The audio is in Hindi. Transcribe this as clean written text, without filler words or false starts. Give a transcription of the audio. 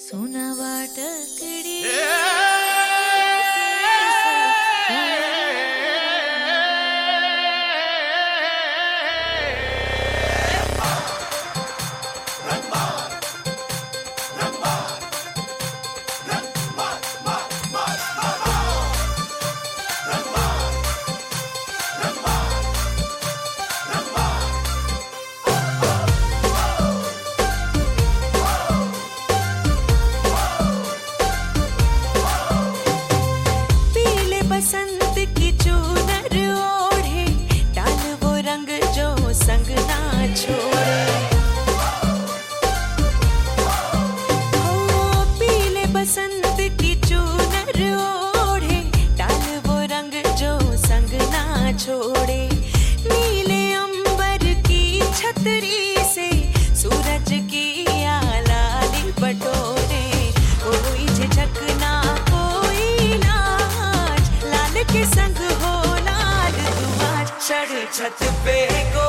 सोना वाटकड़ी बसंत की चूनर ओढ़े, डाल वो रंग जो संग ना छोड़े। हो पीले बसंत की चूनर ओढ़े, डाल वो रंग जो संग ना छोड़े। नीले अंबर की छतरी से सूरज की आलाली बटोरे। कोई झिझक ना कोई लाज, लाल के संग हो लाल तू आज। चढ़ छत पे को